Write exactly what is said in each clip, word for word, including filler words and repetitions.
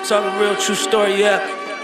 Talking real true story, yeah.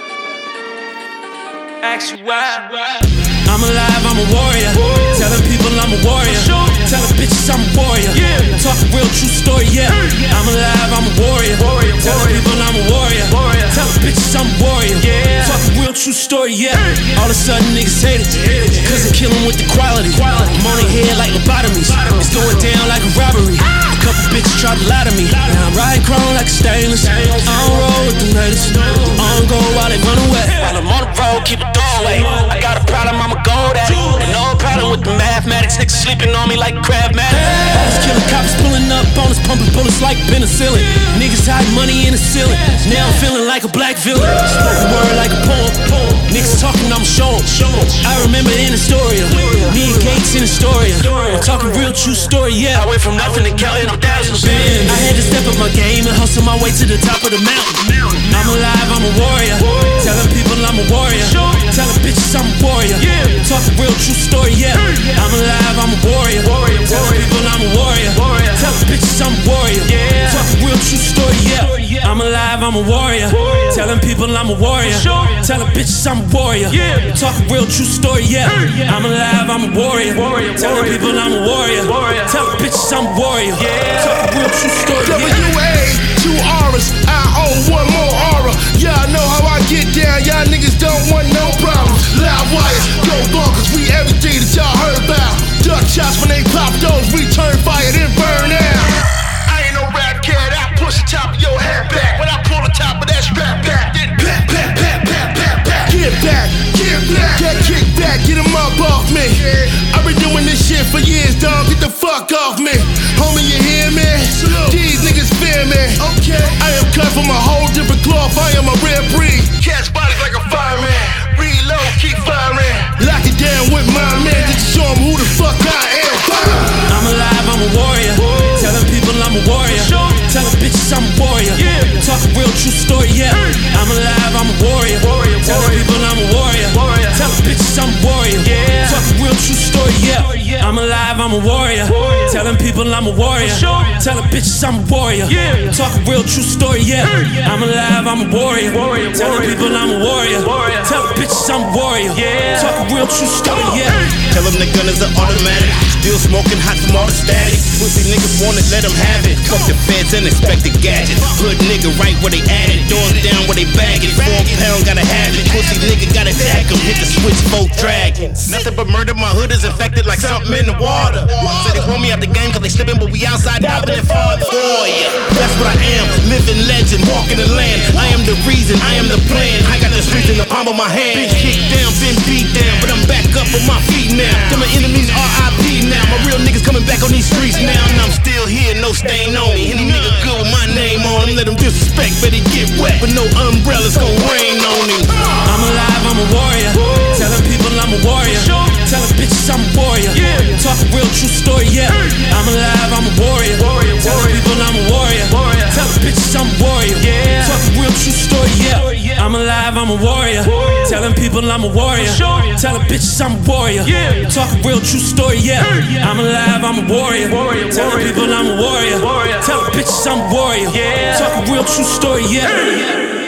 Ask you why. I'm alive, I'm a warrior. Woo. Telling people I'm a warrior. Sure. Telling bitches I'm a warrior. Yeah. Talking real true story, yeah. yeah. I'm alive, I'm a warrior. warrior Telling warrior. people I'm a warrior. warrior. Telling bitches I'm a warrior. Yeah. Talking real true story, yeah. yeah. All of a sudden niggas hate it, cause I'm killing with the quality. quality. I'm on their head like lobotomies. It's going down like a robbery. A couple bitches tried to lie to me. Now I'm riding chrome like a stainless. I don't roll with the latest. I don't go while they run away. While I'm on the road, keep it doorway. I got a problem, I'ma go that. And no problem with the mathematics. Niggas sleeping on me like crab magic. All these killer cops pulling up on us, pumping bullets like penicillin. Niggas hide money in the ceiling. Now I'm feeling like a black villain. Spoken word like a poem. Niggas talking, I'm showing. I remember in Astoria, me and Gates in Astoria. I'm talking real true story, yeah. I went from nothing to counting on thousands. I had to step up my game and hustle my way to the top of the mountain. I'm alive, I'm a warrior. Telling people I'm a warrior. Telling bitches I'm a warrior. Talking real true story, yeah. I'm alive, I'm a warrior. Telling people I'm a warrior. Telling bitches I'm a warrior. Talking real true story, yeah. I'm alive, I'm a warrior. Telling people I'm a warrior. Telling bitches I'm a warrior. Talking real true story, yeah. I'm alive, I'm a warrior. Telling people I'm a warrior. Telling bitches I'm a warrior. Talking real true story, yeah. W A, two R's, I own one more aura. Y'all know how I get down, y'all niggas don't want no problems. Loud wires, go bonkers, we everything that y'all heard about. Duck shots when they pop those, we turn fire then burn out. I ain't no rap cat, I push the top of your head back. When I pull the top of that strap back, then pat, pat, pat, pat, pat, pat. Get back, get back, get kicked back, get them up off me. I've been doing this shit for years, dog, get the fuck off me. Homie, you hear me? These niggas fear me. Okay. I am cut from a whole different cloth, I am a rare breed. Catch bodies like a fireman, reload, keep firing. Lock it down with my man, just to show them who the fuck I am. I'm alive, I'm a warrior. Telling people I'm a warrior. Telling bitches I'm a warrior. Talking real true story, yeah. I'm alive, I'm a warrior. Telling people I'm a warrior. Telling bitches I'm a warrior. Talking real true story, yeah. I'm alive, I'm a warrior. Telling people I'm a warrior. Telling bitches I'm a warrior. Talking real true story, yeah. I'm alive, I'm a warrior. Telling people I'm a warrior. Telling bitches I'm a warrior. Talking real true story, yeah. Tell them the gun is an automatic. Still smoking hot from all the static. Pussy niggas want it, let them have it. Fuck the feds and expect the gadget. Hood nigga right where they at it. Doors down where they bag it. Four pound gotta have it. Pussy nigga gotta tag him. Hit the switch, both dragons. Nothing but murder, my hood is infected like something in the water. Say they want me out the game cause they slipping, but we outside dabbing it farther. Oh yeah, that's what I am. Living legend, walking the land. I am the reason, I am the plan. I got the streets in the palm of my hand. Been kicked down, been beat down, but I'm back up on my feet now. Tell my enemies R I P now. My real niggas coming back on these streets now. And I'm still here, no stain on me. Any nigga good with my name on him, let him disrespect, better get wet. But no umbrellas gon' rain on him. I'm alive, I'm a warrior. Telling people I'm a warrior. Telling bitches I'm a warrior. Talking real true story, yeah. I'm alive, I'm a warrior. Telling people I'm a warrior. Telling bitches I'm a warrior. Talking real true story, yeah. I'm alive, I'm a warrior. Telling people I'm a warrior. Telling bitches I'm a warrior. Talking real true story, yeah. I'm alive, I'm a warrior. Telling people I'm a warrior. Telling bitches I'm a warrior. Talking real true story, yeah.